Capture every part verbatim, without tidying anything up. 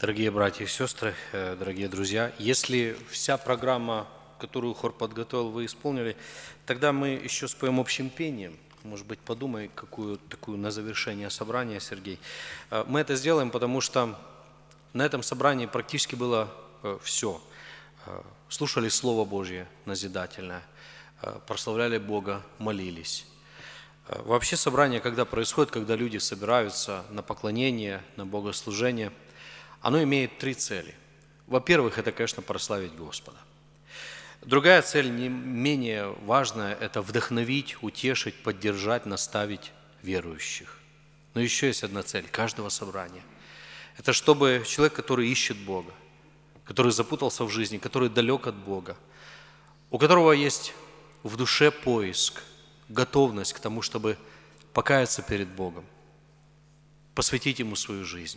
Дорогие братья и сестры, э, дорогие друзья, если вся программа, которую хор подготовил, вы исполнили, тогда мы еще споем общим пением. Может быть, подумай, какую такую на завершение собрания, Сергей. Э, Мы это сделаем, потому что на этом собрании практически было все. Слушали Слово Божье назидательное, э, прославляли Бога, молились. Э, Вообще собрание, когда происходит, когда люди собираются на поклонение, на богослужение, оно имеет три цели. Во-первых, это, конечно, прославить Господа. Другая цель, не менее важная, это вдохновить, утешить, поддержать, наставить верующих. Но еще есть одна цель каждого собрания. Это чтобы человек, который ищет Бога, который запутался в жизни, который далек от Бога, у которого есть в душе поиск, готовность к тому, чтобы покаяться перед Богом, посвятить Ему свою жизнь.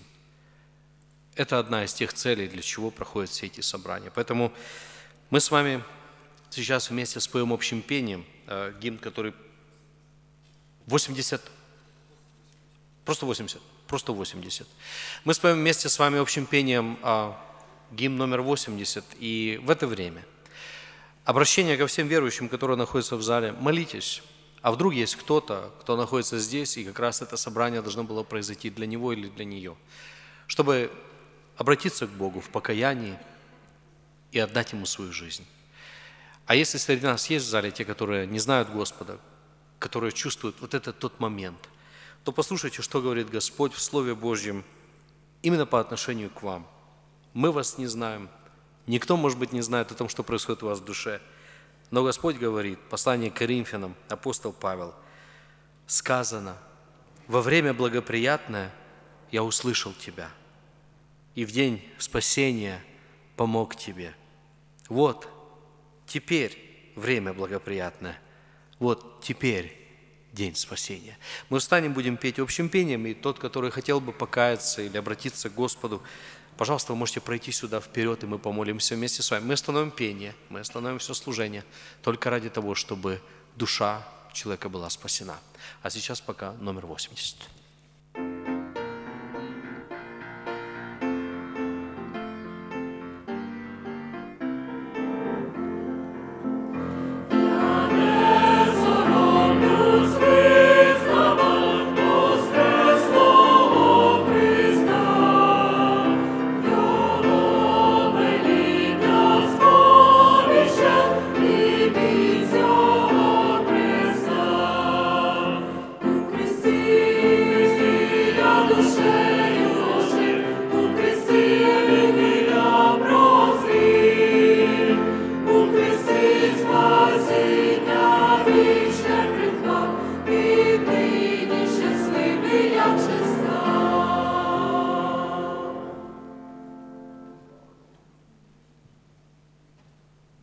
Это одна из тех целей, для чего проходят все эти собрания. Поэтому мы с вами сейчас вместе споем общим пением э, гимн, который восемьдесят, просто восемьдесят, просто восемьдесят. Мы споем вместе с вами общим пением э, гимн номер восемьдесят. И в это время обращение ко всем верующим, которые находятся в зале: молитесь. А вдруг есть кто-то, кто находится здесь, и как раз это собрание должно было произойти для него или для нее, чтобы обратиться к Богу в покаянии и отдать Ему свою жизнь. А если среди нас есть в зале те, которые не знают Господа, которые чувствуют вот этот тот момент, то послушайте, что говорит Господь в Слове Божьем именно по отношению к вам. Мы вас не знаем, никто, может быть, не знает о том, что происходит у вас в душе, но Господь говорит, послание к Коринфянам, апостол Павел: сказано: во время благоприятное я услышал тебя, и в день спасения помог тебе. Вот теперь время благоприятное, вот теперь день спасения. Мы встанем, будем петь общим пением, и тот, который хотел бы покаяться или обратиться к Господу, пожалуйста, вы можете пройти сюда вперед, и мы помолимся вместе с вами. Мы остановим пение, мы остановим все служение только ради того, чтобы душа человека была спасена. А сейчас пока номер восемьдесят.